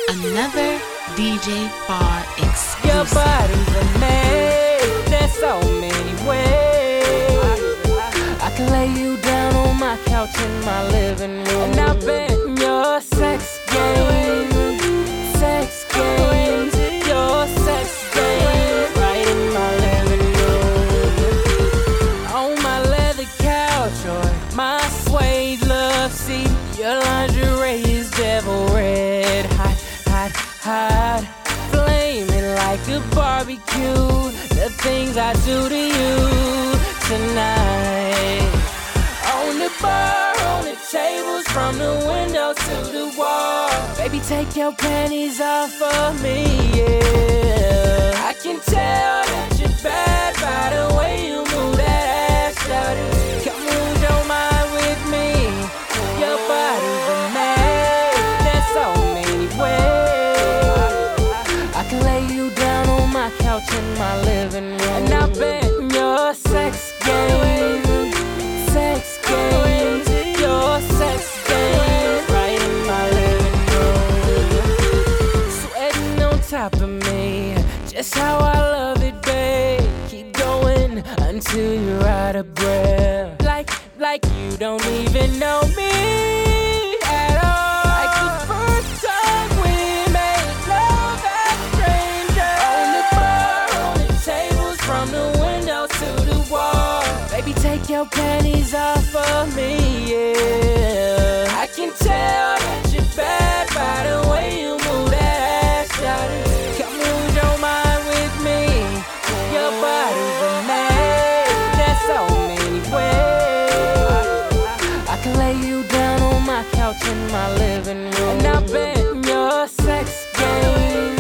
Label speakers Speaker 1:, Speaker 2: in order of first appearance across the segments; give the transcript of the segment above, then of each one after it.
Speaker 1: Another DJ Bar exclusive.
Speaker 2: Your body's a maze, there's so many ways. I can lay you down on my couch in my living room, and I bet your sex game, your sex game, right in my living room. On my leather couch or my suede love seat, your lingerie is devil red, hot, flaming like a barbecue. The things I do to you tonight. On the bar, on the tables, from the window to the wall. Baby, take your panties off of me, yeah. I can tell that you're bad by the way you move that ass, shawty. Come lose your mind with me. Your body's a maze, there's so many ways. I can lay you down on my couch in my living room, and I bet your sex game, your sex game, right in my living room. Sweating on top of me, just how I love it, babe. Keep going until you're out of breath, like you don't even know me at all. Like the first time we made love as strangers. On the bar, on the tables, from the window to the wall. Baby, take your panties off of me, yeah. I can tell that you're bad by the way you move that ass, shawty. Come lose your mind with me. Your body's a maze, there's so many ways. I can lay you down on my couch in my living room, and I bet your sex game,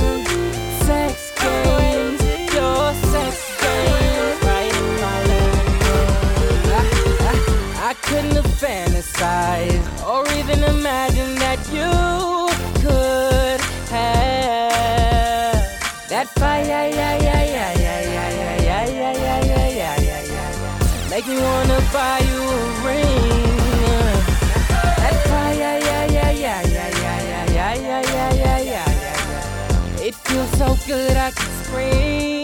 Speaker 2: your sex game, right in my living room. I couldn't have fantasized or even imagined that you could have that fire, make me wanna buy you a ring. That fire, it feels so good I can scream.